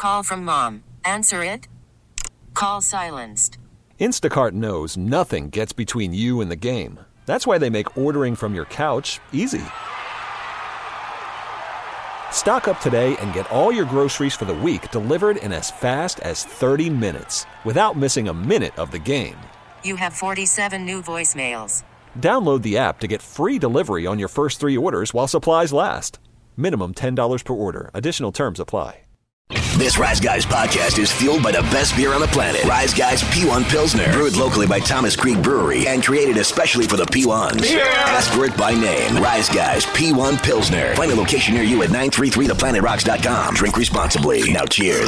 call from mom. Answer it. Call silenced. Instacart knows nothing gets between you and the game. That's why they make ordering from your couch easy. Stock up today and get all your groceries for the week delivered in as fast as 30 minutes without missing a minute of the game. You have 47 new voicemails. Download the app to get free delivery on your first 3 orders while supplies last. Minimum $10 per order. Additional terms apply. This Rise Guys podcast is fueled by the best beer on the planet. Rise Guys P1 Pilsner. Brewed locally by Thomas Creek Brewery and created especially for the P1s. Yeah. Ask for it by name. Rise Guys P1 Pilsner. Find a location near you at 933theplanetrocks.com. Drink responsibly. Now cheers.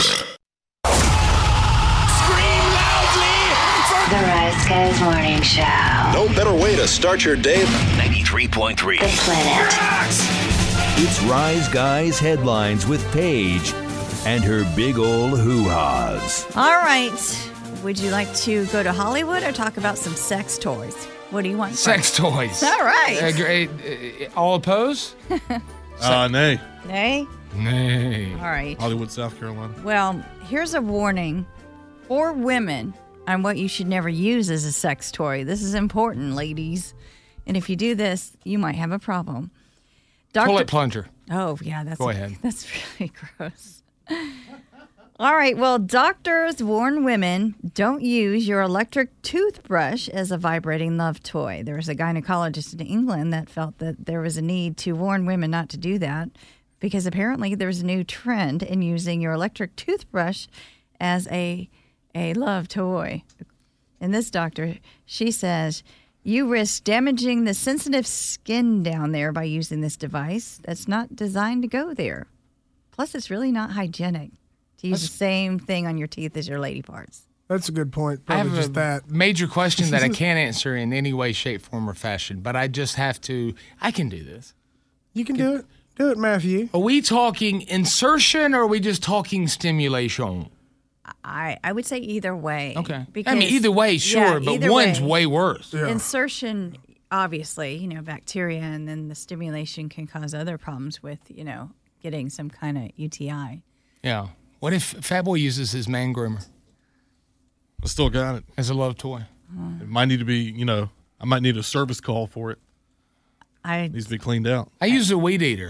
Scream loudly for The Rise Guys Morning Show. No better way to start your day. 93.3. The Planet. It's Rise Guys Headlines with Paige and her big old hoo-has. All right. Would you like to go to Hollywood or talk about some sex toys? What do you want? Sex toys. All right. All opposed? Nay. Nay? Nay. All right. Hollywood, South Carolina. Well, here's a warning for women on what you should never use as a sex toy. This is important, ladies. And if you do this, you might have a problem. Toilet plunger. Oh, yeah. Go ahead. That's really gross. All right. Well, doctors warn women don't use your electric toothbrush as a vibrating love toy. There was a gynecologist in England that felt that there was a need to warn women not to do that because apparently there's a new trend in using your electric toothbrush as a love toy. And this doctor, she says, you risk damaging the sensitive skin down there by using this device that's not designed to go there. Plus, it's really not hygienic to use the same thing on your teeth as your lady parts. That's a good point. Probably I have just a that major question that I can't answer in any way, shape, form, or fashion, but I just have to. I can do this. You can do it. Do it, Matthew. Are we talking insertion or are we just talking stimulation? I would say either way. Okay. Because, I mean, either way, sure, but one's way worse. Yeah. Insertion, obviously, bacteria, and then the stimulation can cause other problems with, getting some kind of UTI. Yeah. What if Fat Boy uses his man groomer? I still got it. As a love toy. It might need to be, I might need a service call for it. It needs to be cleaned out. I use a weed eater.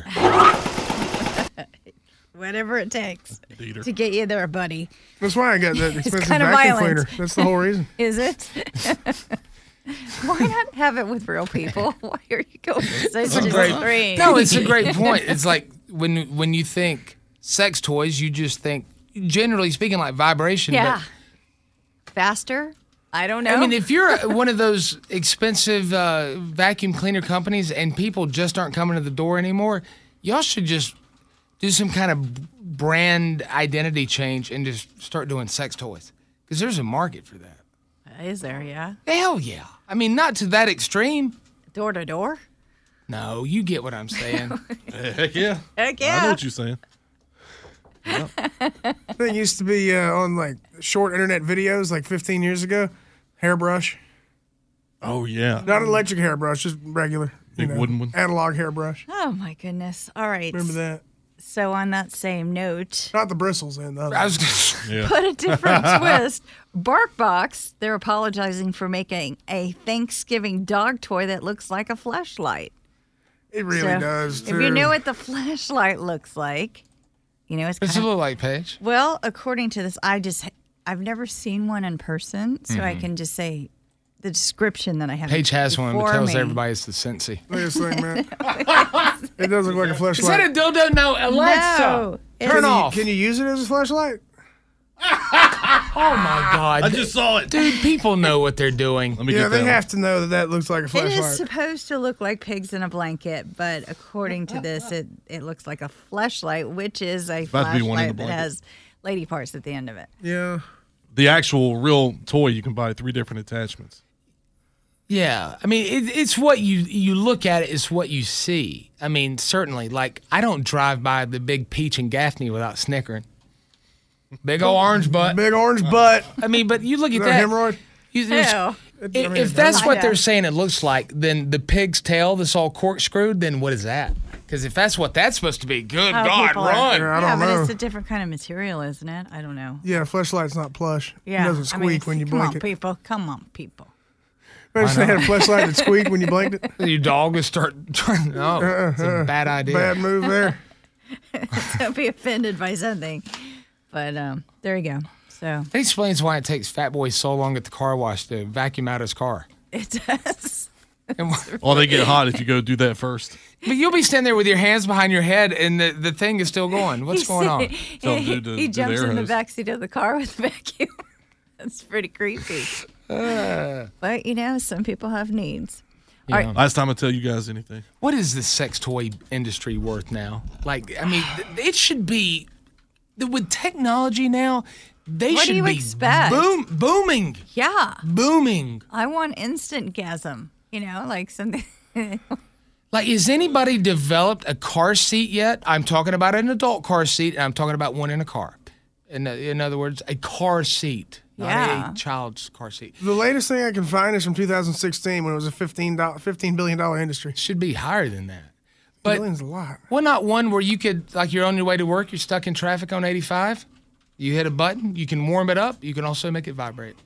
Whatever it takes to get you there, buddy. That's why I got that expensive kind of vacuum violent. cleaner. That's the whole reason. Is it? Why not have it with real people? Why are you going to such extreme? No, it's a great point. It's like when you think sex toys, you just think, generally speaking, like vibration. Yeah. Faster? I don't know. I mean, if you're one of those expensive vacuum cleaner companies and people just aren't coming to the door anymore, y'all should just do some kind of brand identity change and just start doing sex toys. Because there's a market for that. Is there, yeah? Hell yeah. I mean, not to that extreme. Door to door? No, you get what I'm saying. Heck yeah. Heck yeah. I know what you're saying. Yep. That used to be on like short internet videos like 15 years ago. Hairbrush. Oh, yeah. Not an electric hairbrush, just regular. Big wooden one. Analog hairbrush. Oh, my goodness. All right. Remember that? So on that same note, not the bristles in the other. Put a different twist. BarkBox, they're apologizing for making a Thanksgiving dog toy that looks like a flashlight. It really does. Too. If you know what the flashlight looks like, it's What's it look like, Paige? Well, according to this, I've never seen one in person, so I can just say the description that I have. Paige has one, but tells everybody it's the Scentsy. Look at this thing, man. It does look like a flashlight. Is that a dildo? No, Alexa. No, turn off. Can you use it as a flashlight? Oh my God! I just saw it, dude. People know what they're doing. Let me get they that have to know that looks like a flashlight. It is supposed to look like pigs in a blanket, but according to this, it looks like a flashlight, which is a flashlight that has lady parts at the end of it. Yeah. The actual real toy, you can buy 3 different attachments. Yeah, I mean, it's what you look at it, it's what you see. I mean, certainly, like, I don't drive by the big Peach and Gaffney without snickering. Big old orange butt. Big orange butt. I mean, but you look at that. Hemorrhoid? Ew. If that's what they're saying it looks like, then the pig's tail that's all corkscrewed, then what is that? Because if that's what that's supposed to be, good Oh, God, people are- run. I Yeah, don't but know. it's a different kind of material, isn't it? I don't know. Yeah, Fleshlight's not plush. Yeah, It doesn't I mean, squeak when you come blink on, it. people. Come on, people. Imagine they had a Fleshlight that squeaked when you blinked it. Your dog will start trying. No, it's a bad idea. Bad move there. Don't be offended by something. But there you go. So That explains why it takes Fat Boy so long at the car wash to vacuum out his car. it does. Well, they get hot if you go do that first. But you'll be standing there with your hands behind your head and the thing is still going. What's going on? Tell them to He do jumps their in the hose. backseat of the car with the vacuum. That's pretty creepy. But, some people have needs. All right. Last time I tell you guys anything. What is the sex toy industry worth now? Like, I mean, it should be with technology now. They What do should you be expect? booming, Yeah. booming. I want instant gasm. Like something. Like, has anybody developed a car seat yet? I'm talking about an adult car seat, and I'm talking about one in a car. In other words, a car seat, Yeah. not a child's car seat. The latest thing I can find is from 2016 when it was a $15 billion industry. Should be higher than that. But Billion's a lot. well, not one where you could, like, you're on your way to work, you're stuck in traffic on 85. You hit a button, you can warm it up. You can also make it vibrate.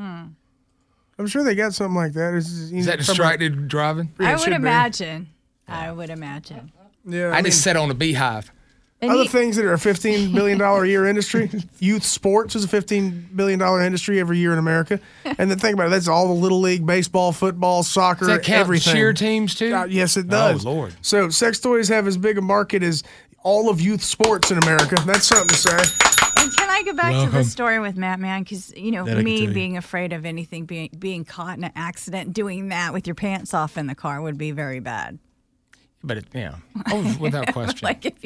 I'm sure they got something like that. Is that distracted driving? Yeah, I it would should be. imagine. I would imagine. Yeah, I just sat on a beehive. And other he- things that are a $15 billion a year industry. Youth sports is a $15 billion industry every year in America. And then think about it. That's all the little league, baseball, football, soccer, Does that count everything. cheer teams too? Yes, it does. Oh, Lord. So sex toys have as big a market as all of youth sports in America. That's something to say. And can I go back to the story with Matt Man? Because, That I can tell me you. being afraid of anything, being caught in an accident, doing that with your pants off in the car would be very bad. But without question. Like if you.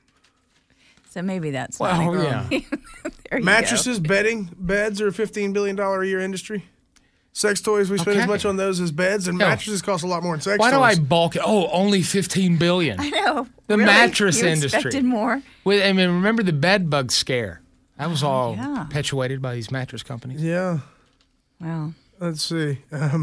So maybe that's Well, not a- yeah. There you Mattresses, bedding, beds are a $15 billion a year industry. Sex toys, we spend as Okay. much on those as beds, and Yeah. mattresses cost a lot more than sex Why do I toys. bulk it? Oh, only $15 billion. go. I know. The Really? mattress You industry. expected more. I mean, remember the bed bug scare? That was all yeah. perpetuated by these mattress companies. Yeah, Well, let's see.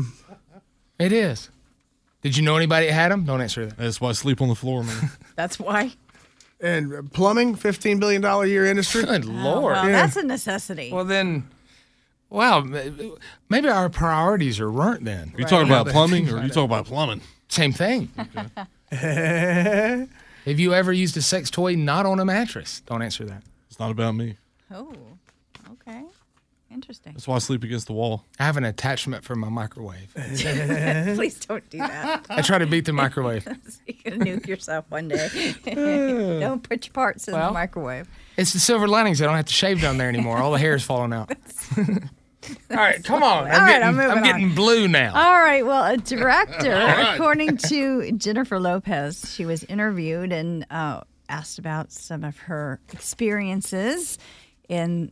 It is. Did you know anybody that had them? Don't answer that. That's why I sleep on the floor, man. that's why. And plumbing, $15 billion a year industry. Good Lord. Well, Yeah. that's a necessity. Well, then, wow, maybe our priorities are ruined then. Are you talking about plumbing or are you talking about plumbing? Same thing. Have you ever used a sex toy not on a mattress? Don't answer that. It's not about me. Oh, okay. Interesting. That's why I sleep against the wall. I have an attachment for my microwave. Please don't do that. I try to beat the microwave. You're going to nuke yourself one day. Don't put your parts in the Well. microwave. It's the silver linings. I don't have to shave down there anymore. All the hair is falling out. All right, come on. All right, I'm moving I'm getting on. blue now. All right. Well, a director, according to Jennifer Lopez, she was interviewed and asked about some of her experiences in,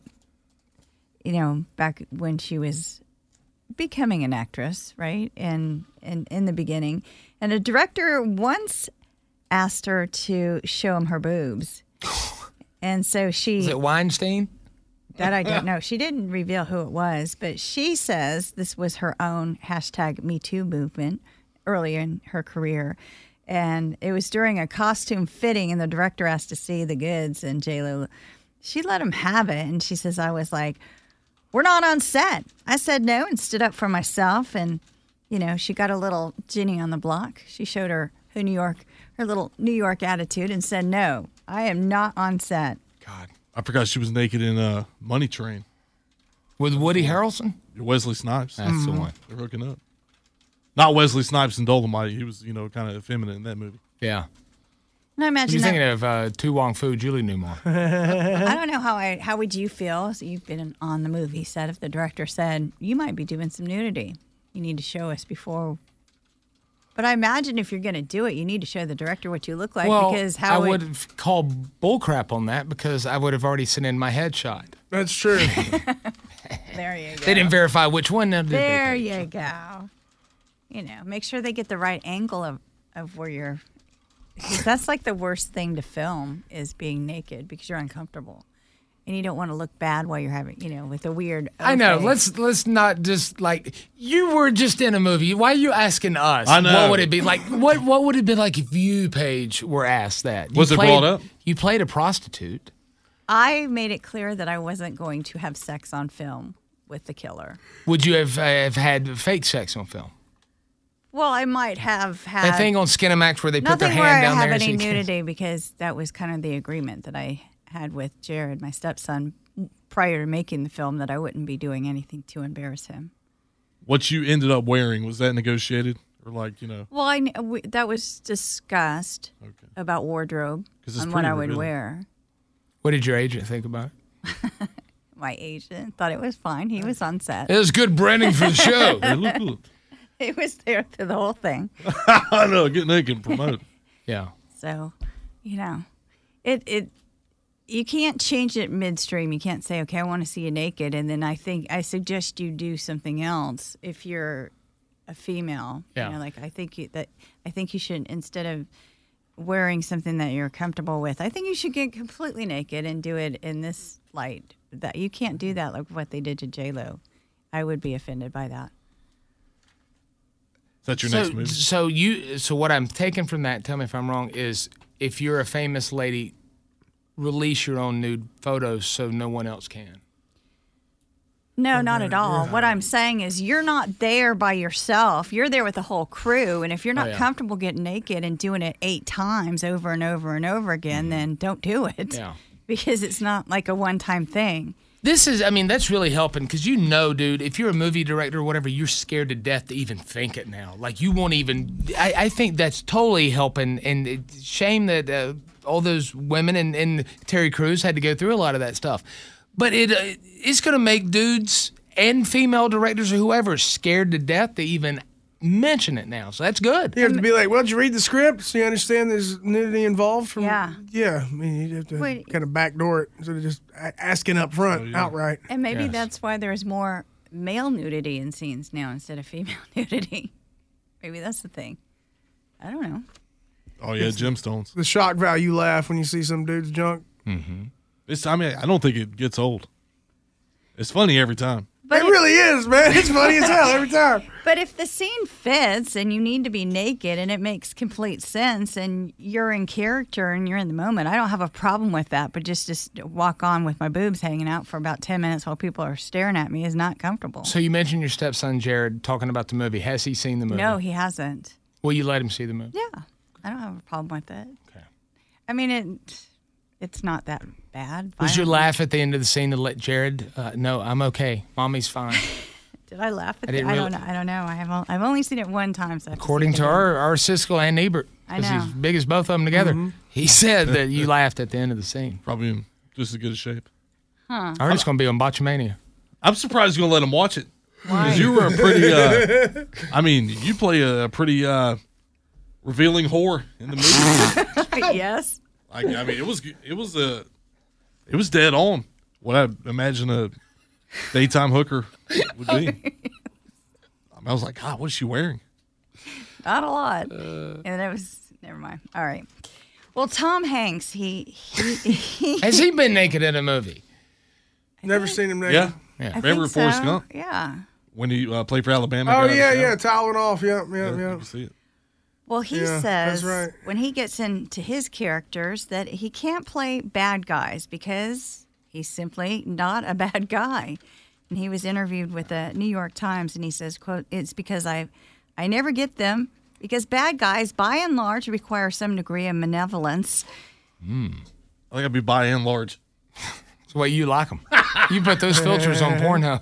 back when she was becoming an actress, right? And in the beginning. And a director once asked her to show him her boobs. And so she... Is it Weinstein? That I don't know. She didn't reveal who it was, but she says this was her own #MeToo movement early in her career. And it was during a costume fitting, and the director asked to see the goods, and J-Lo, she let him have it. And she says, I was like, we're not on set. I said no and stood up for myself. And, she got a little Jenny on the block. She showed her little New York attitude and said, no, I am not on set. God. I forgot she was naked in Money Train. With Woody Harrelson? Wesley Snipes. That's the one. They're hooking up. Not Wesley Snipes in Dolomite. He was, kind of effeminate in that movie. Yeah. And I imagine You're that, thinking of Tu Wong Fu, Julie Newmar. I don't know how would you feel? So you've been on the movie set. If the director said you might be doing some nudity, you need to show us before. But I imagine if you're going to do it, you need to show the director what you look like because I would have called bullcrap on that because I would have already sent in my headshot. That's true. There you go. They didn't verify which one. Now, did they? There you go. Make sure they get the right angle of where you're. Because that's like the worst thing to film is being naked because you're uncomfortable. And you don't want to look bad while you're having, with a weird. I know. face. Let's not just you were just in a movie. Why are you asking us? I know. What would it be like? What would it be like if you, Paige, were asked that? Was it brought up? You played a prostitute. I made it clear that I wasn't going to have sex on film with the killer. Would you have had fake sex on film? Well, I might have had That thing on Skinamax where they put their nothing hand where down I there. have so any you can't- nudity because that was kind of the agreement that I had with Jared, my stepson, prior to making the film, that I wouldn't be doing anything to embarrass him. What you ended up wearing, was that negotiated? Or Well, that was discussed about wardrobe 'Cause it's on what I pretty would revealing. wear. What did your agent think about it? My agent thought it was fine. He was on set. It was good branding for the show. It looked good. He was there through the whole thing. I know, get naked and promote. Yeah. So, you can't change it midstream. You can't say, okay, I want to see you naked, and then I suggest you do something else if you're a female. Yeah. I think you should, instead of wearing something that you're comfortable with, I think you should get completely naked and do it in this light. That you can't do that like what they did to J-Lo. I would be offended by that. Is that your next movie? So what I'm taking from that, tell me if I'm wrong, is if you're a famous lady, release your own nude photos so no one else can. No, not at all. What I'm saying is you're not there by yourself. You're there with the whole crew. And if you're not comfortable getting naked and doing it 8 times over and over and over again, then don't do it. Yeah. Because it's not like a one-time thing. That's really helping because dude, if you're a movie director or whatever, you're scared to death to even think it now. Like, you won't even, I think that's totally helping. And it's shame that all those women and Terry Crews had to go through a lot of that stuff. But it's going to make dudes and female directors or whoever scared to death to even mention it now. So that's good. You have to be like, well, did you read the script so you understand there's nudity involved? Yeah. Yeah. I mean, you have to kind of backdoor it instead of just asking up front outright. And maybe that's why there's more male nudity in scenes now instead of female nudity. Maybe that's the thing. I don't know. Oh, yeah, gemstones. The shock value laugh when you see some dude's junk. Mm-hmm. I don't think it gets old. It's funny every time. But it really is, man. It's funny as hell every time. But if the scene fits and you need to be naked and it makes complete sense and you're in character and you're in the moment, I don't have a problem with that. But just walk on with my boobs hanging out for about 10 minutes while people are staring at me is not comfortable. So you mentioned your stepson, Jared, talking about the movie. Has he seen the movie? No, he hasn't. Will you let him see the movie? Yeah. I don't have a problem with it. Okay. I mean, it's not that bad. Was your laugh at the end of the scene to let Jared, no, I'm okay. Mommy's fine. Did I laugh at I it? didn't I really- don't know. I don't know. I've only seen it one time. So I have According see to it again. our Siskel and Ebert, I because know. he's big as both of them together, he said that you laughed at the end of the scene. Probably in just as good a shape. Huh. I heard it's going to be on Botchamania. I'm surprised you're going to let him watch it. Why? Because you were a pretty, you play a pretty revealing whore in the movie. Yes. It was dead on what I imagine a daytime hooker would be. I was like, God, what is she wearing? Not a lot. And it was, never mind. All right. Well, Tom Hanks, he Has he been naked in a movie? Never seen him naked. Yeah. Yeah. Remember think Forrest so. Gump? Yeah. When he played for Alabama? Oh, got out of the yeah, shower? yeah. Toweling off. Yep. You can see it. Well, he Yeah, says that's right. when he gets into his characters that he can't play bad guys because he's simply not a bad guy. And he was interviewed with the New York Times, and he says, quote, "It's because I never get them because bad guys, by and large, require some degree of malevolence." I think I'd be by and large. That's the way you like them. You put those filters on Pornhub.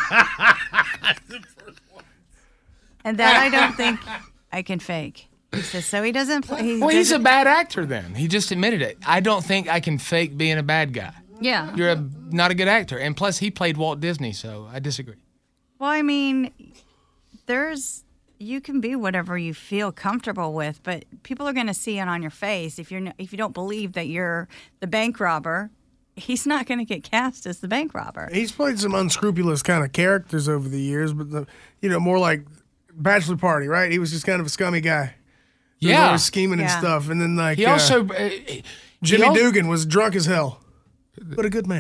And that I don't think I can fake. He says, so he doesn't play. Well, he's a bad actor then. He just admitted it. I don't think I can fake being a bad guy. Yeah. You're not a good actor. And plus, he played Walt Disney, so I disagree. Well, I mean, you can be whatever you feel comfortable with, but people are going to see it on your face. If you don't believe that you're the bank robber, he's not going to get cast as the bank robber. He's played some unscrupulous kind of characters over the years, but more like Bachelor Party, right? He was just kind of a scummy guy. He was always scheming and Yeah. stuff, and then He also... Jimmy he al- Dugan was drunk as hell, but a good man.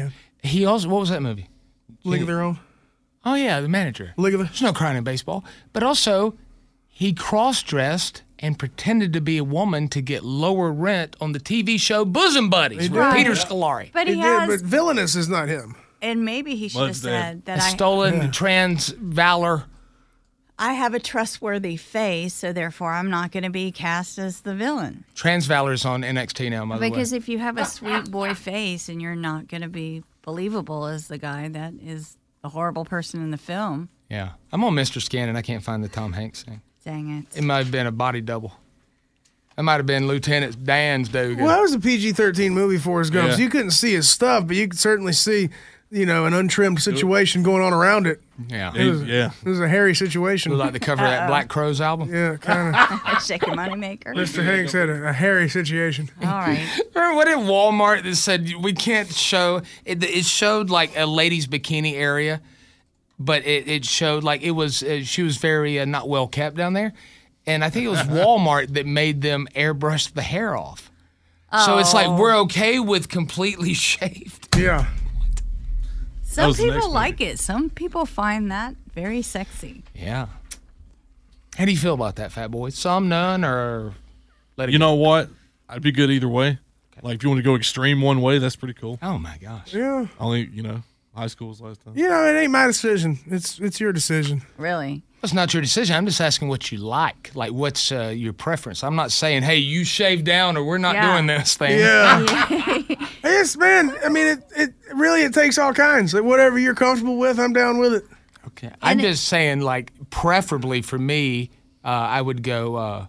He also, what was that movie? League of Their Own. Oh, yeah, the manager. There's no crying in baseball. But also, he cross-dressed and pretended to be a woman to get lower rent on the TV show Bosom Buddies with Right. Peter Scolari. But he has, but villainous is not him. and maybe he should have said that Stolen trans valor. I have a trustworthy face, so therefore I'm not going to be cast as the villain. Trans valor's on NXT now, by the way. Because if you have a sweet boy face and you're not going to be believable as the guy that is the horrible person in the film, Yeah. I'm on Mr. Scan and I can't find the Tom Hanks thing. dang it. It might have been a body double. It might have been Lieutenant Dan's dude. Well, that was a PG-13 movie, Forrest Gump. Yeah. So you couldn't see his stuff, but you could certainly see, an untrimmed situation going on around it. Yeah. It was a hairy situation. Looked like the cover of that Black Crowes album. Yeah, kind of. Shake your money maker. Mr. Hanks had a hairy situation. All right. Remember what in Walmart that said we can't show it? It showed like a lady's bikini area, but it showed like it was she was very not well kept down there, and I think it was Walmart that made them airbrush the hair off. So it's like we're okay with completely shaved. Yeah. Some people like it. Some people find that very sexy. Yeah. How do you feel about that, Fat Boy? Some, none, or let it You go? know what? I'd be good either way. Like if you want to go extreme one way, that's pretty cool. Oh my gosh. Yeah. Only high school was last time. It ain't my decision. It's your decision. Really? It's not your decision. I'm just asking what you like. Like, what's your preference? I'm not saying, hey, you shave down or we're not doing this thing. Yeah. Yes, man. I mean, it really takes all kinds. Like whatever you're comfortable with, I'm down with it. Okay. I'm just saying, like, preferably for me, I would go,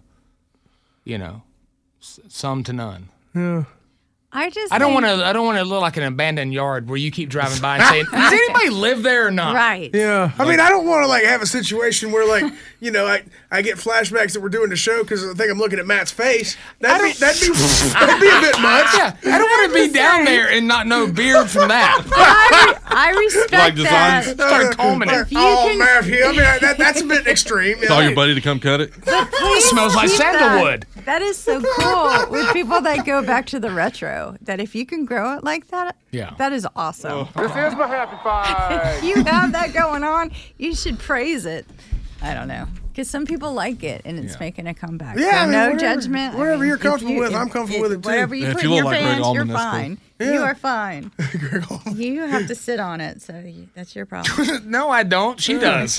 some to none. Yeah. I don't want to look like an abandoned yard where you keep driving by and saying, does anybody live there or not? Right. Yeah. I mean, I don't want to have a situation where I get flashbacks that we're doing the show because I think I'm looking at Matt's face. That'd be a bit much. Yeah. I don't want to be down there and not know beard from that. I respect that. Start combing it. Matt, I mean, that's a bit extreme. Tell your buddy to come cut it. It smells like sandalwood. That is so cool with people that go back to the retro. That if you can grow it like that, that is awesome. This is my happy five. If you have that going on, you should praise it. I don't know. Because some people like it and it's making a comeback. Yeah, so I mean, no whatever- judgment. whatever you're comfortable with, I'm comfortable with it, too. Whatever you Yeah, if put you in look your like Greg pants, you're Allman, that's cool. fine. Yeah. You are fine. You have to sit on it, so that's your problem. No, I don't. She does.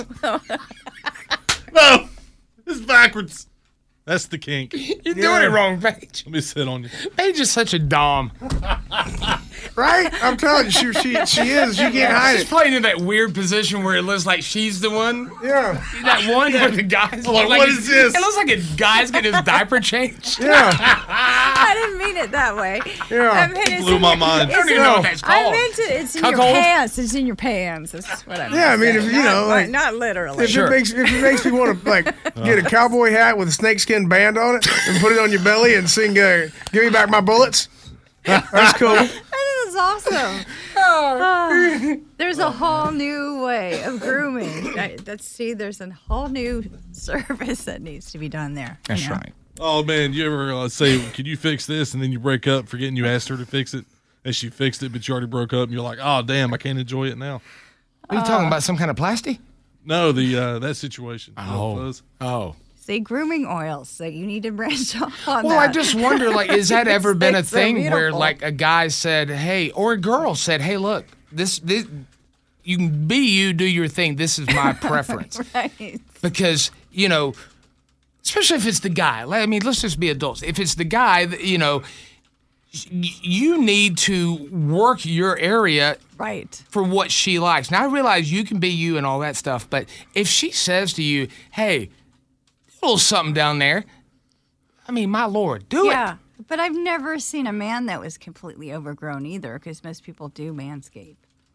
No, it's backwards. That's the kink. You're doing it wrong, Paige. Let me sit on you. Paige is such a dom. Right? I'm telling you, she is. She can't hide She's it. playing in that weird position where it looks like she's the one. Yeah. That one where the guy's Like, what is this? It looks like a guy's getting his diaper changed. Yeah. I didn't mean it that way. Yeah. I meant it's Blew in my your- mind. I don't even know what that's I called. meant it's in your Cuckold? pants. It's in your pants. That's what I meant. Yeah, I mean, to if say. you know, Not- like- not literally. If it makes me want to get a cowboy hat with a snakeskin band on it and put it on your belly and sing "Give Me Back My Bullets," that's cool. That is awesome. There's a whole new way of grooming. There's a whole new service that needs to be done there. That's right. Oh man, you ever say, "Can you fix this?" and then you break up, forgetting you asked her to fix it, and she fixed it, but you already broke up, and you're like, "Oh damn, I can't enjoy it now." What are you talking about? Some kind of plastic? No, that situation. Fuzz. Oh. See, grooming oils. So you need to branch off on Well, that. I just wonder, like, has that ever been a It's so thing where, beautiful. like, a guy said, hey, or a girl said, hey, look, this you can be you, do your thing. This is my preference. Right. Because, especially if it's the guy. I mean, let's just be adults. If it's the guy, you need to work your area Right. for what she likes. Now, I realize you can be you and all that stuff, but if she says to you, hey, a little something down there, I mean, my Lord, do it. Yeah. But I've never seen a man that was completely overgrown either, because most people do manscape.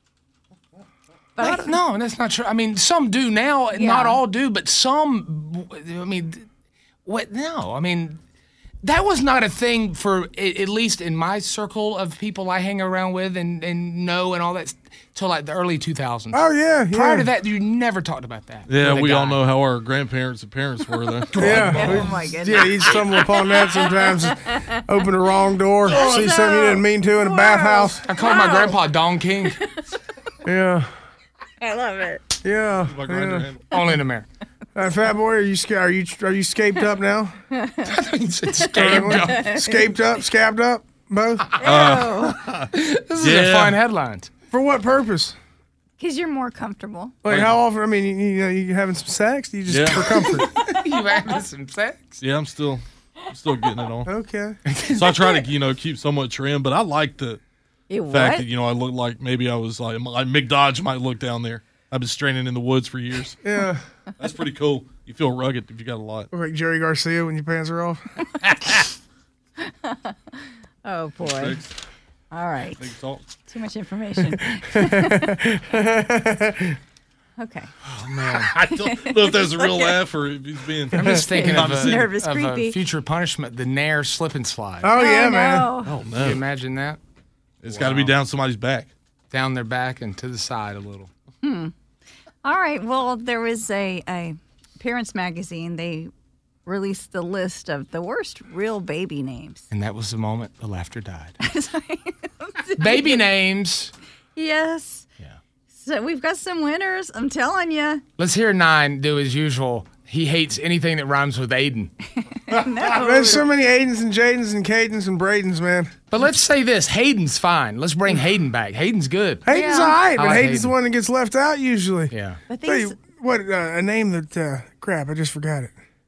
But No, that's not true. I mean, some do now, Yeah. not all do, but some, I mean, what? No, I mean, That was not a thing for, at least in my circle of people I hang around with and know and all that, till like the early 2000s. Oh, yeah. Prior to that, you never talked about that. Yeah, with a we all guy. know how our grandparents and parents were, though. Yeah. Oh my goodness. Yeah, you stumble upon that sometimes. Open the wrong door, see something you didn't mean to in a bathhouse. I called my grandpa Don King. Yeah. I love it. Yeah. My grinder handle. Only in America. Fat boy, are you scaped up now? Scaped up, scabbed up, both? This is a fun headline. For what purpose? Because you're more comfortable. Like how often? I mean, you having some sex? You just for comfort? You having some sex? Yeah, I'm still getting it on. Okay. So I try to, keep somewhat trim, but I like the fact What? that, I look like maybe I was like Mick Dodge might look down there. I've been straining in the woods for years. Yeah. That's pretty cool. You feel rugged if you got a lot. Look like Jerry Garcia when your pants are off. Oh, boy. Thanks. All right. Big salt. Too much information. Okay. Oh, man. I don't know if that's a real laugh or if he's being. I'm just thinking of Nervous, a creepy. future punishment, the Nair slip and slide. Oh, yeah, man. no. Oh, Can no. you imagine that? It's got to be down somebody's back. Down their back and to the side a little. All right. Well, there was a Parents Magazine. They released the list of the worst real baby names. And that was the moment the laughter died. Baby names. Yes. Yeah. So we've got some winners. I'm telling you. Let's hear 9 do his usual. He hates anything that rhymes with Aiden. There's so many Aidens and Jadens and Cadens and Bradens, man. But let's say this. Hayden's fine. Let's bring Hayden back. Hayden's good. Hayden's Yeah. all right, I but like Hayden's the Hayden. one that gets left out usually. Yeah. But Tell these, you what, a name that, crap, I just forgot it.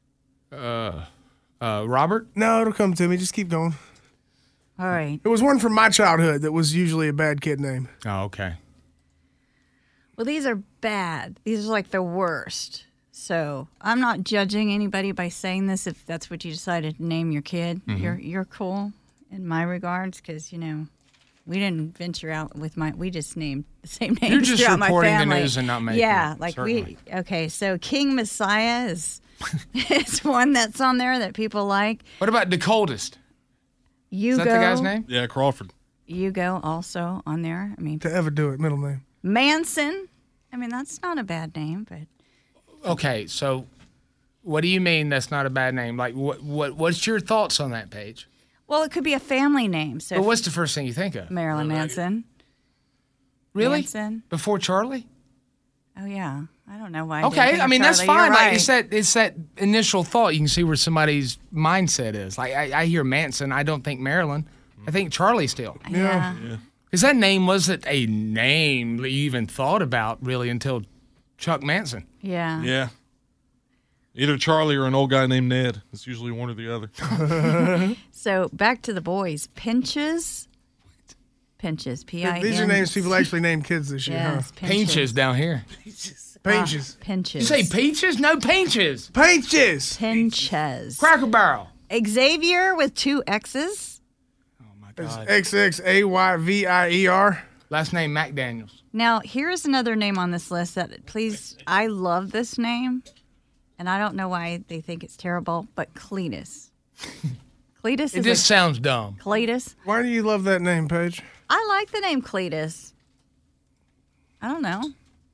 Robert? No, it'll come to me. Just keep going. all right. It was one from my childhood that was usually a bad kid name. Oh, okay. Well, these are bad. These are like the worst. So I'm not judging anybody by saying this. If that's what you decided to name your kid, you're cool in my regards because we didn't venture out with we just named the same names You're just throughout my reporting the family. news and not making Yeah, it, like certainly. Okay, so King Messiah is one that's on there that people like. What about the coldest? Hugo, Is that the guy's name? Yeah, Crawford. Hugo also on there. I mean, To ever do it, middle name. Manson. I mean, that's not a bad name, but Okay, so what do you mean that's not a bad name? Like, what's your thoughts on that page? well, it could be a family name. So But what's the first thing you think of? Marilyn Manson. Really? Manson. Before Charlie? Oh yeah, I don't know why. I didn't Okay, think I of mean that's Charlie. fine. You're Like right. it's that initial thought. You can see where somebody's mindset is. Like I hear Manson, I don't think Marilyn. I think Charlie still. Yeah. Because that name wasn't a name that you even thought about really until Chuck Manson. Yeah. Yeah. Either Charlie or an old guy named Ned. It's usually one or the other. So back to the boys. Pinches. Pinches. P-I-N. These are names people actually named kids this year, Yes, huh? Peaches down here. Peaches. Pinches. You say peaches? No peaches. Peaches. Pinches. Cracker Barrel. Xavier with 2 X's. Oh my It's God. XXAYVIER. Last name Mac Daniels. Now, here's another name on this list that, please, I love this name, and I don't know why they think it's terrible, but Cletus. Cletus It is just sounds dumb. Cletus. Why do you love that name, Paige? I like the name Cletus. I don't know.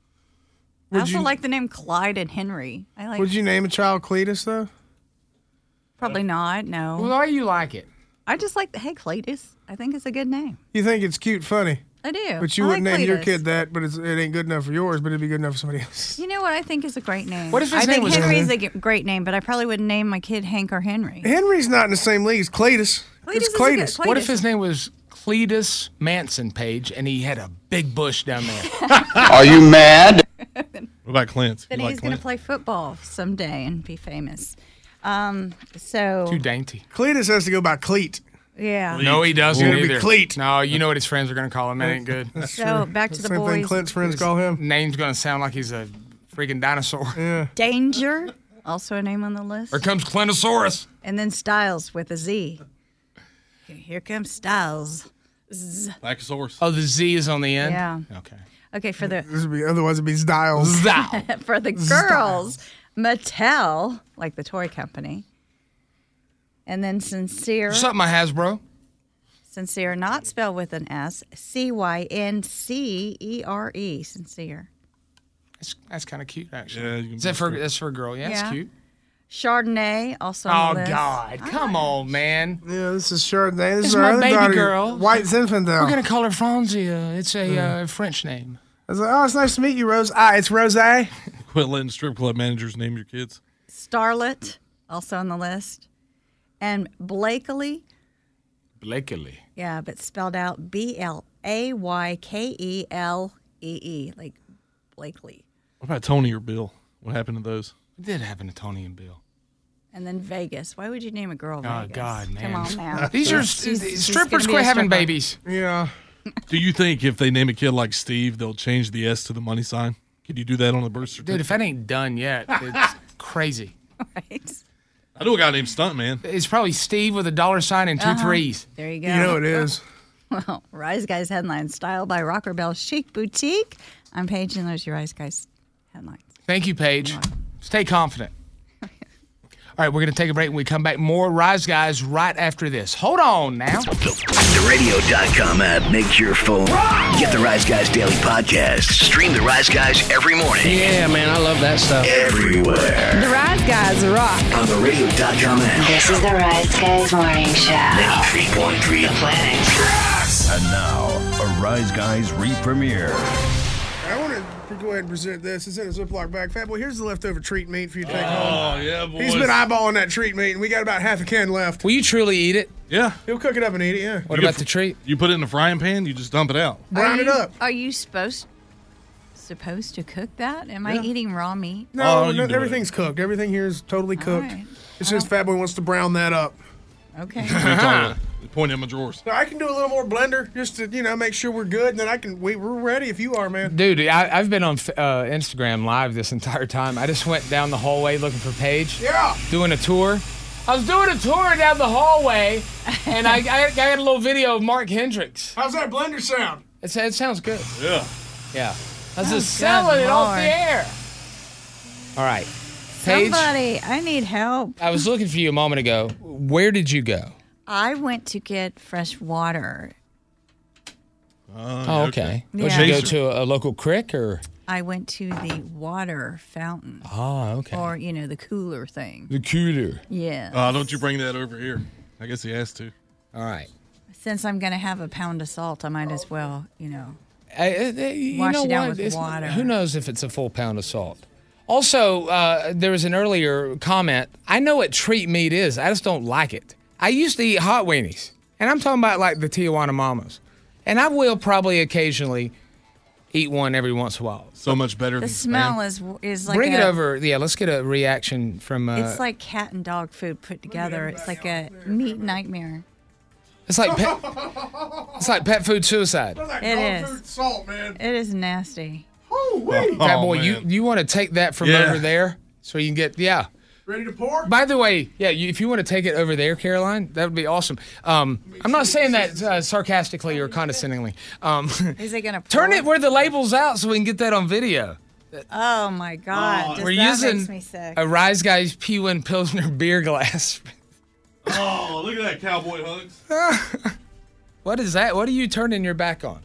I Would also you- like the name Clyde and Henry. I like. Would you name a child Cletus, though? Probably not. No. Well, why you like it? I just like the hey Cletus. I think it's a good name. You think it's cute, funny, I do. but you I wouldn't like name your Cletus. kid that, but it ain't good enough for yours, but it'd be good enough for somebody else. You know what I think is a great name? What if his I name think was Henry is a great name, but I probably wouldn't name my kid Hank or Henry. Henry's not in the same league as Cletus. Cletus It's is a good- Cletus. What if his name was Cletus Manson Page and he had a big bush down there? Are you mad? What about Clint? Then You like he's going to Clint? play football someday and be famous. So Too dainty. Cletus has to go by Cleat. yeah. No, he doesn't It's gonna be either. Cleat. No, you know what his friends are going to call him. That ain't good. So back to the Same thing boys. Clint's friends call him. Name's going to sound like he's a freaking dinosaur. Yeah. Danger, also a name on the list. Here comes Clintosaurus. And then Styles with a Z. Okay, here comes Styles. Bacchosaurus. Oh, the Z is on the end? Yeah. Okay. Okay, for the This would be otherwise it'd be Styles. Zow. for the girls, Mattel, like the toy company. And then sincere. What's up, my Hasbro? Sincere, not spelled with an S. CYNCERE. Sincere. That's kind of cute, actually. Yeah, you can Is that be for sure. that's for a girl? Yeah, Yeah. that's cute. Chardonnay, also Oh on the list. God, come on, man. Yeah, this is Chardonnay. This It's is our my other baby daughter, girl. White Zinfandel. We're gonna call her Franzia. It's a French name. I was like, oh, it's nice to meet you, Rose. It's Rose. Quit letting strip club managers name your kids. Starlet, also on the list. And Blakely, yeah, but spelled out BLAYKELEE, like Blakely. What about Tony or Bill? What happened to those? It did happen to Tony and Bill. And then Vegas. Why would you name a girl Vegas? Oh God, man! Come on now. These are She's strippers. gonna be Quit a having stripper. babies. Yeah. Do you think if they name a kid like Steve, they'll change the S to the money sign? Could you do that on the birth certificate? Dude, if that ain't done yet, it's crazy. Right. I know a guy named Stuntman. It's probably Steve with a $sign and 2 threes. There you go. You know it is. Well, Rise Guys headlines styled by Rocker Bell Chic Boutique. I'm Paige, and those are your Rise Guys headlines. Thank you, Paige. Stay confident. All right, we're going to take a break. When we come back, more Rise Guys right after this. Hold on now. The radio.com app makes your phone. Get the Rise Guys Daily Podcast. Stream the Rise Guys every morning. Yeah, man, I love that stuff. Everywhere. The Rise Guys rock. On the radio.com app. This is the Rise Guys Morning Show. 93.3 The Planet. And now, a Rise Guys re-premiere. I want to go ahead and present this. It's in a Ziploc bag. Fat boy, here's the leftover treat meat for you to take home. Oh, yeah, boys. He's been eyeballing that treat meat, and we got about half a can left. Will you truly eat it? Yeah. He'll cook it up and eat it, yeah. What about the treat? You put it in a frying pan, you just dump it out. Brown it up. Are you supposed to cook that? Am I eating raw meat? No, you can do everything's cooked. Everything here is totally cooked. right. It's just Fat Boy wants to brown that up. Okay. Point in my drawers. So I can do a little more blender just to, make sure we're good, and then we're ready if you are, man. Dude, I've been on Instagram Live this entire time. I just went down the hallway looking for Paige. Yeah. Doing a tour. I was doing a tour down the hallway, and I got a little video of Mark Hendricks. How's that blender sound? It sounds good. Yeah. Yeah. I was Oh, just selling it off the Lord. air. All right. Paige, Somebody, I need help. I was looking for you a moment ago. Where did you go? I went to get fresh water. Oh, okay. Yeah. Did you go to a local creek or? I went to the water fountain. Oh, okay. Or, the cooler thing. The cooler. Yeah. Don't you bring that over here. I guess he has to. All right. Since I'm going to have a pound of salt, I might as well, You wash know it down what? with water. Who knows if it's a full pound of salt? Also, there was an earlier comment. I know what treat meat is. I just don't like it. I used to eat hot weenies, and I'm talking about like the Tijuana Mamas. And I will probably occasionally eat one every once in a while. So much better The than smell Spam. is like Bring it over. Yeah, let's get a reaction from. it's like cat and dog food put together. It's like a meat nightmare. It's like pet food suicide. It is. Food salt, man. It is nasty. Oh, Fat boy, man. you want to take that from Yeah. over there so you can get Ready to pour? By the way, if you want to take it over there, Caroline, that would be awesome. I'm not saying that sarcastically or condescendingly. Is it gonna Turn pour? it where the label's out so we can get that on video. Oh my God! Just We're that using makes me sick. a Rise Guys P1 Pilsner beer glass. Oh, look at that cowboy hugs. What is that? What are you turning your back on?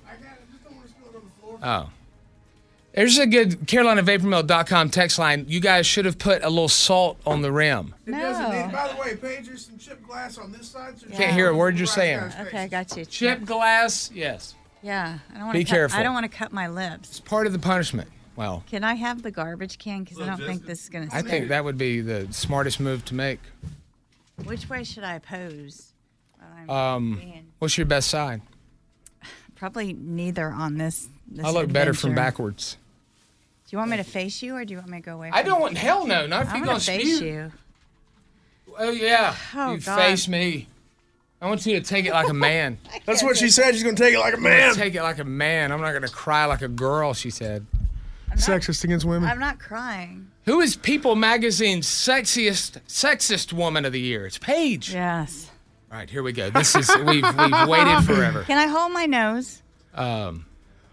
Oh. There's a good CarolinaVaporMill.com text line. You guys should have put a little salt on the rim. It doesn't need. By the way, Paige, there's some chipped glass on this side. So Can't hear a word you're saying. Okay, I got you. Chip glass, yes. Yeah, I don't want Be to. careful. I don't want to cut my lips. It's part of the punishment. Well, Can I have the garbage can? Because I don't think this is gonna. I think that would be the smartest move to make. Which way should I pose? while I'm being- What's your best side? Probably neither on this. I look better from adventure. backwards. Do you want me to face you, or do you want me to go away? I from don't you? want, hell no, not if I'm you're gonna going to face spew. you. Oh, yeah. Oh, you God. face me. I want you to take it like a man. That's what she said. She's going to take it like a man. Take it like a man. I'm not going to cry like a girl, she said. Sexist against women. I'm not crying. Who is People Magazine's sexist woman of the year? It's Paige. Yes. All right, here we go. This is we've waited forever. Can I hold my nose?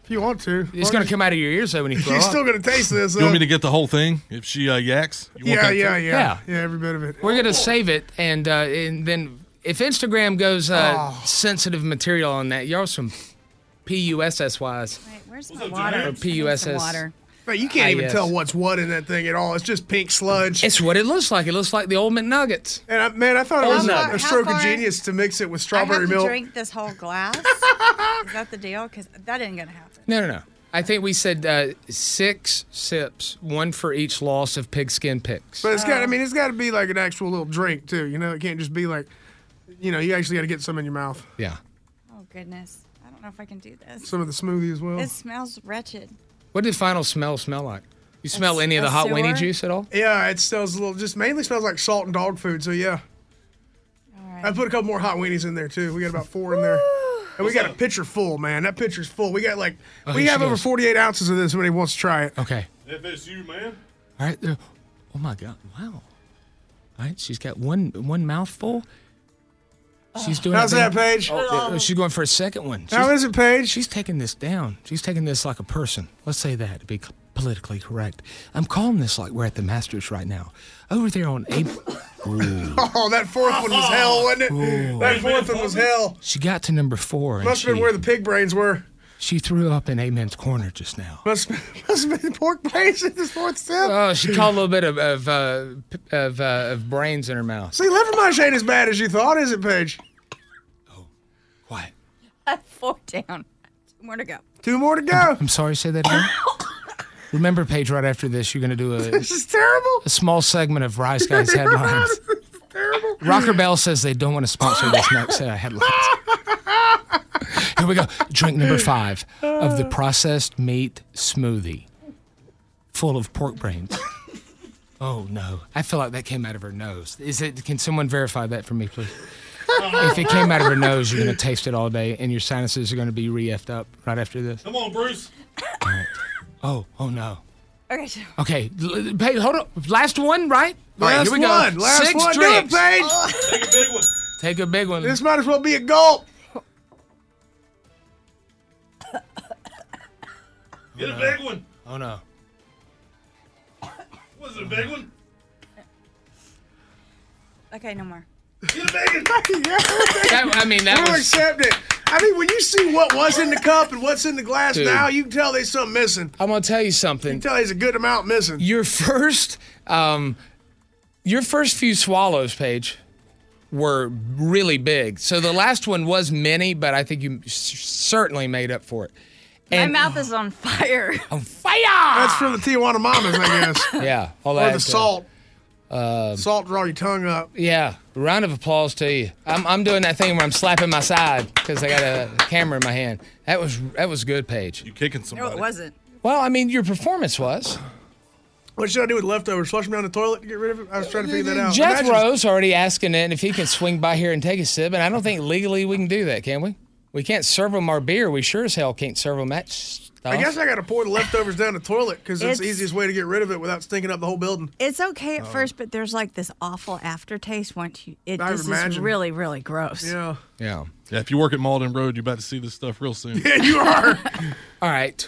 If you want to. It's going to come out of your ears though when you throw You're up. still going to taste this. You want me to get the whole thing if she yaks? You want that too? Yeah, every bit of it. We're going to save it, and then if Instagram goes sensitive material on that, y'all some PUSSYs. Wait, where's my water? Or PUSS. Water. But you can't even tell what's what in that thing at all. It's just pink sludge. It's what it looks like. It looks like the old McNuggets. And I thought it was How a stroke of far- genius to mix it with I strawberry have to milk. drink this whole glass? Is that the deal? Because that ain't going to happen. No. I think we said 6 sips, 1 for each loss of pigskin picks. But it's got. I mean, it's got to be like an actual little drink too. You know, it can't just be like, you actually got to get some in your mouth. Yeah. Oh, goodness. I don't know if I can do this. Some of the smoothie as well. It smells wretched. What did final smell like? You smell any of the hot weenie juice at all? Yeah, it smells a little. Just mainly smells like salt and dog food. So yeah. All right. I put a couple more hot weenies in there too. We got about 4 in there. And we got a pitcher full, man. That pitcher's full. We got we have over 48 ounces of this. Somebody wants to try it. Okay. FSU, man. All right. Oh my God! Wow. All right. She's got one mouthful. She's doing. How's that, Paige? She's going for a second one. How is it, Paige? She's taking this down. She's taking this like a person. Let's say that to be politically correct. I'm calling this like we're at the Masters right now. Over there on Oh, that fourth one was hell, wasn't it? That fourth one was hell. She got to number 4. And Must have been where the pig brains were. She threw up in Amen's corner just now. Must have been pork brains in this fourth sip. Oh, she caught a little bit of brains in her mouth. See, liver mush ain't as bad as you thought, is it, Paige? Quiet. 4 down. 2 more to go. 2 more to go. I'm sorry, say that again. Remember, Paige, right after this, you're going to do This is terrible. a small segment of Rise Guys headlines. This is terrible. Rocker Bell says they don't want to sponsor this next headlines. Here we go. Drink number 5 of the processed meat smoothie, full of pork brains. Oh no! I feel like that came out of her nose. Can someone verify that for me, please? If it came out of her nose, you're going to taste it all day, and your sinuses are going to be re-effed up right after this. Come on, Bruce. All right. Oh no. Okay. Okay, Paige, hold on. Last one, right? All right, Last here we one. go. Last 6 one. drinks. Do it, Paige. Take a big one. Take a big one. This might as well be a gulp. Get a big one. Oh no. Was it a big one? Okay, no more. Get a big one. That We'll was. accept it. I mean, when you see what was in the cup and what's in the glass Dude. now, you can tell there's something missing. I'm gonna tell you You something. can tell there's a good amount missing. Your first few swallows, Paige, were really big. So the last one was mini, but I think you certainly made up for it. My mouth is on fire. On fire! That's from the Tijuana Mamas, I guess. Yeah, all Or that. the salt. Salt draw your tongue up. Yeah, round of applause to you. I'm doing that thing where I'm slapping my side because I got a camera in my hand. That was good, Paige. You kicking No, somebody? it wasn't. Well, I mean, your performance was. What should I do with leftovers? Flush them down the toilet to get rid of it? I was trying to figure that out. Imagine- Jethro's already asking it if he can swing by here and take a sip, and I don't think legally we can do that, can we? We can't serve them our beer. We sure as hell can't serve them that stuff. I guess I got to pour the leftovers down the toilet because it's the It's- easiest way to get rid of it without stinking up the whole building. It's okay at first, but there's like this awful aftertaste once you. I This is imagine. really, really gross. Yeah. Yeah. Yeah, if you work at Malden Road, you're about to see this stuff real soon. Yeah, you are. All right.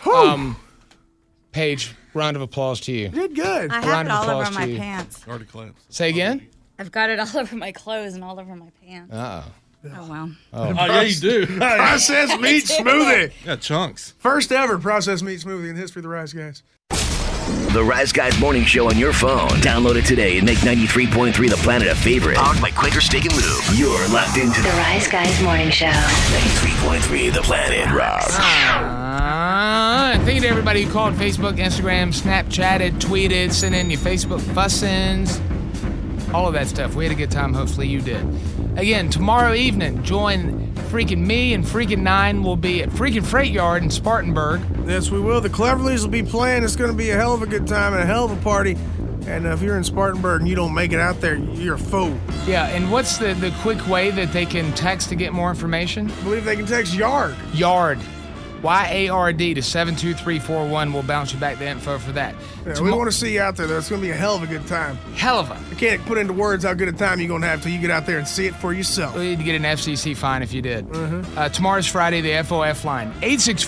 Paige, round of applause to you. Did good. I have round it of all over applause my to you. pants. Already collapsed. Say again? I've got it all over my clothes and all over my pants. Uh-oh. Oh, wow. Oh, yeah, you do. Processed meat smoothie. Got chunks. First ever processed meat smoothie in the history of the Rise Guys. The Rise Guys Morning Show on your phone. Download it today and make 93.3 The Planet a favorite. Powered by Quaker Steak and Lube. You're locked into The Rise Guys Morning Show. 93.3 The Planet. Rock. Thank you to everybody who called Facebook, Instagram, Snapchatted, tweeted, sent in your Facebook fussins, all of that stuff. We had a good time. Hopefully you did. Again, tomorrow evening, join freaking me and freaking 9. We'll be at freaking Freight Yard in Spartanburg. Yes, we will. The Cleverleys will be playing. It's going to be a hell of a good time and a hell of a party. And if you're in Spartanburg and you don't make it out there, you're a fool. Yeah, and what's the quick way that they can text to get more information? I believe they can text YARD. YARD. Y-A-R-D to 72341. We'll bounce you back the info for that. Yeah, we want to see you out there, though. It's going to be a hell of a good time. Hell of a. I can't put into words how good a time you're going to have till you get out there and see it for yourself. We need to get an FCC fine if you did. Tomorrow's Friday, the FOF line,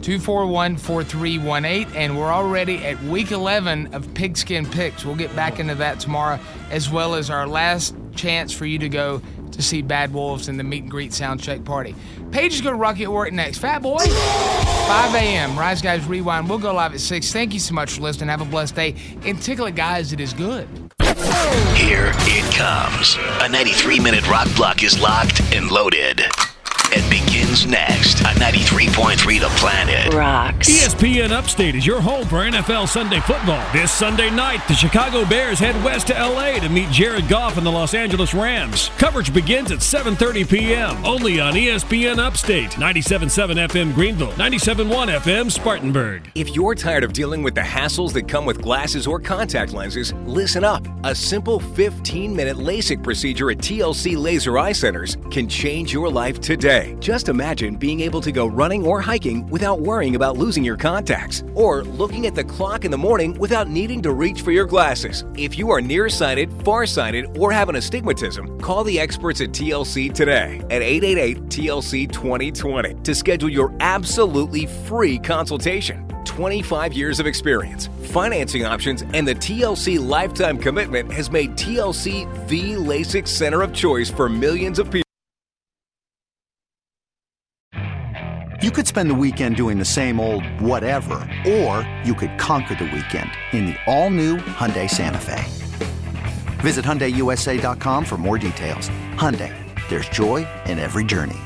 241-4318. And we're already at week 11 of Pigskin Picks. We'll get back into that tomorrow, as well as our last chance for you to go to see Bad Wolves in the meet and greet soundcheck party. Paige is going to rock you at work next. Fat Boy, 5 a.m. Rise Guys Rewind. We'll go live at 6. Thank you so much for listening. Have a blessed day. And tickle it, guys. It is good. Here it comes. A 93-minute rock block is locked and loaded. It begins next on 93.3 The Planet. Rocks. ESPN Upstate is your home for NFL Sunday football. This Sunday night, the Chicago Bears head west to L.A. to meet Jared Goff and the Los Angeles Rams. Coverage begins at 7:30 p.m. only on ESPN Upstate, 97.7 FM Greenville, 97.1 FM Spartanburg. If you're tired of dealing with the hassles that come with glasses or contact lenses, listen up. A simple 15-minute LASIK procedure at TLC Laser Eye Centers can change your life today. Just imagine being able to go running or hiking without worrying about losing your contacts, or looking at the clock in the morning without needing to reach for your glasses. If you are nearsighted, farsighted, or have an astigmatism, call the experts at TLC today at 888-TLC-2020 to schedule your absolutely free consultation. 25 years of experience, financing options, and the TLC lifetime commitment has made TLC the LASIK center of choice for millions of people. You could spend the weekend doing the same old whatever, or you could conquer the weekend in the all-new Hyundai Santa Fe. Visit HyundaiUSA.com for more details. Hyundai, there's joy in every journey.